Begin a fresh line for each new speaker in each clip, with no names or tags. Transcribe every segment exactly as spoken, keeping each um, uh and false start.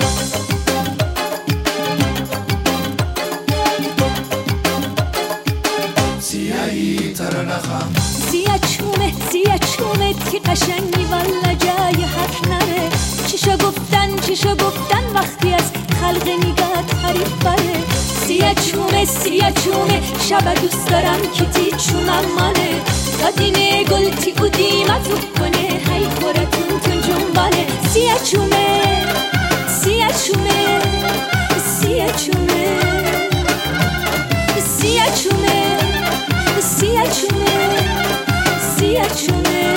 سیایی ترنخم
سیاه چومه سیاه چومه تی قشنگی والا جای حرف نره. چیشو گفتن چیشو گفتن وقتی از خلق نگاه تعریف بره. سیاه چومه سیاه چومه شب دوست دارم که تی چومم مانه. قدینه گل تی او دیمت کنه هی خورتون تون جنبانه. سیاه چومه سیاه چومه سیاه چومه سیاه چومه سیاه چومه سیاه چومه.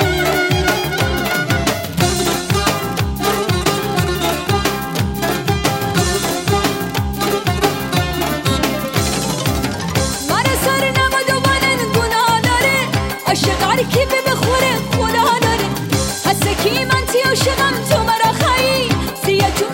من سر نمد و من گناه داره. عاشق هر کی به بخوره خدا داره. هسته کی من تی عاشقم تو مرا خیی. سیاه چومه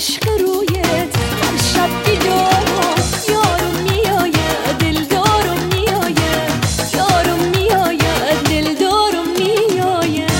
عشق رویت هر شب بیدارم یارم میآید دلدارم میآید یارم میآید دلدارم میآید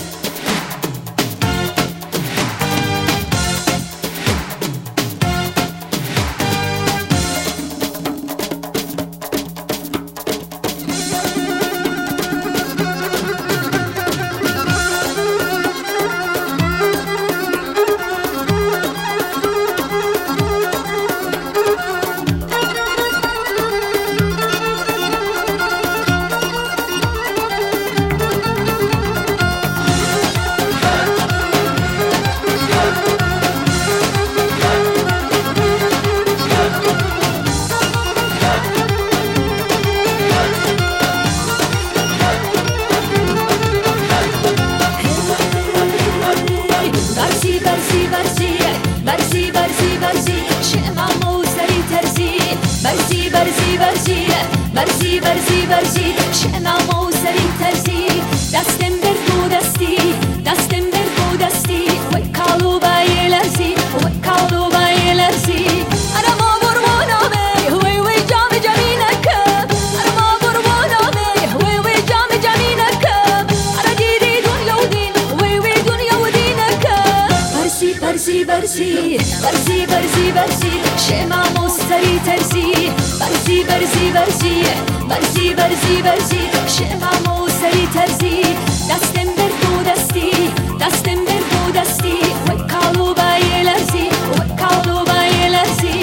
برزی برزی برزی شنم و سری ترزی دستم بر دو دستی دستم بر دو دستی وی کالو بای لرزی وی کالو بای لرزی ارما برمانامه وی وی جام جمی نکم ارما برمانامه وی وی جام جمی نکم ارا دیری دنیا و دین وی وی دنیا و دین نکم برزی برزی برزی برزی برزی برزی شنم و سری ترزی برزی برزی برزی برزی برزی برزی شمم و سری ترزی دستم بر دو دستی دستم بر دو دستی وی کالو بای لرزی وی کالو بای لرزی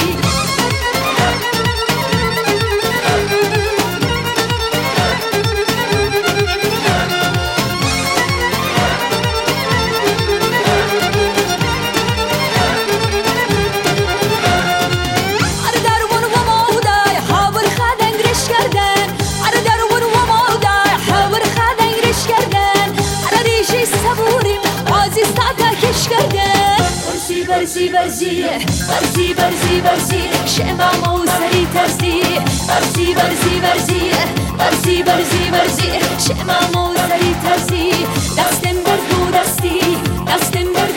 برزی برزی برزی برزی برزی شمم و سری ترزی برزی برزی برزی برزی برزی برزی شمم و سری ترزی دستم بر دو دستی دستم بر